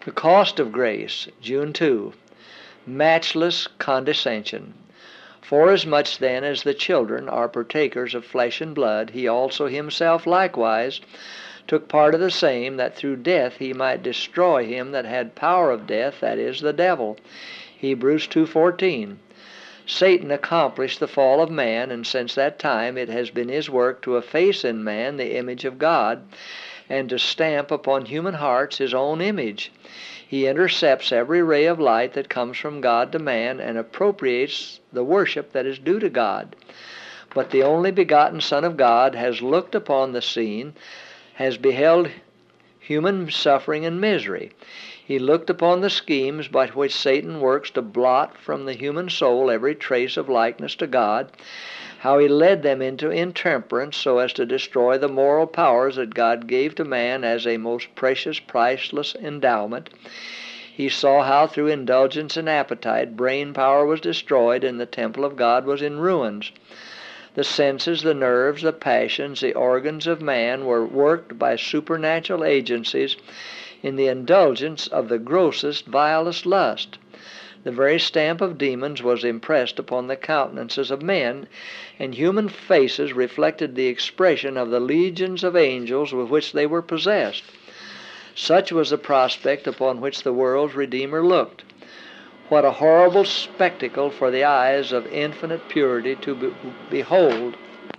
The cost of grace, June 2. Matchless condescension. Forasmuch then as the children are partakers of flesh and blood, he also himself likewise took part of the same, that through death he might destroy him that had power of death, that is, the devil. Hebrews 2:14. Satan accomplished the fall of man, and since that time it has been his work to efface in man the image of God, and to stamp upon human hearts his own image. He intercepts every ray of light that comes from God to man, and appropriates the worship that is due to God. But the only begotten Son of God has looked upon the scene, has beheld human suffering and misery. He looked upon the schemes by which Satan works to blot from the human soul every trace of likeness to God, how he led them into intemperance so as to destroy the moral powers that God gave to man as a most precious, priceless endowment. He saw how through indulgence and appetite brain power was destroyed and the temple of God was in ruins. The senses, the nerves, the passions, the organs of man were worked by supernatural agencies in the indulgence of the grossest, vilest lust. The very stamp of demons was impressed upon the countenances of men, and human faces reflected the expression of the legions of angels with which they were possessed. Such was the prospect upon which the world's Redeemer looked. What a horrible spectacle for the eyes of infinite purity to behold!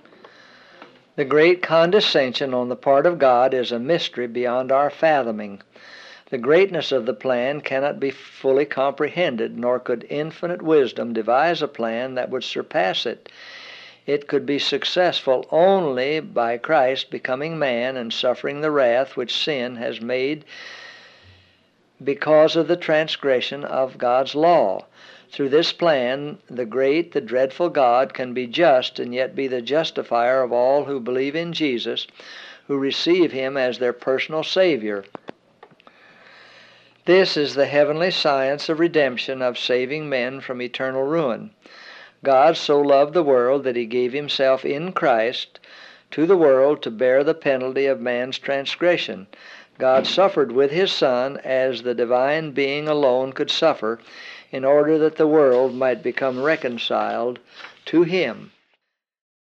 The great condescension on the part of God is a mystery beyond our fathoming. The greatness of the plan cannot be fully comprehended, nor could infinite wisdom devise a plan that would surpass it. It could be successful only by Christ becoming man and suffering the wrath which sin has made because of the transgression of God's law. Through this plan, the great, the dreadful God can be just and yet be the justifier of all who believe in Jesus, who receive him as their personal Savior. This is the heavenly science of redemption, of saving men from eternal ruin. God so loved the world that he gave himself in Christ to the world to bear the penalty of man's transgression. God suffered with his Son as the divine being alone could suffer, in order that the world might become reconciled to him.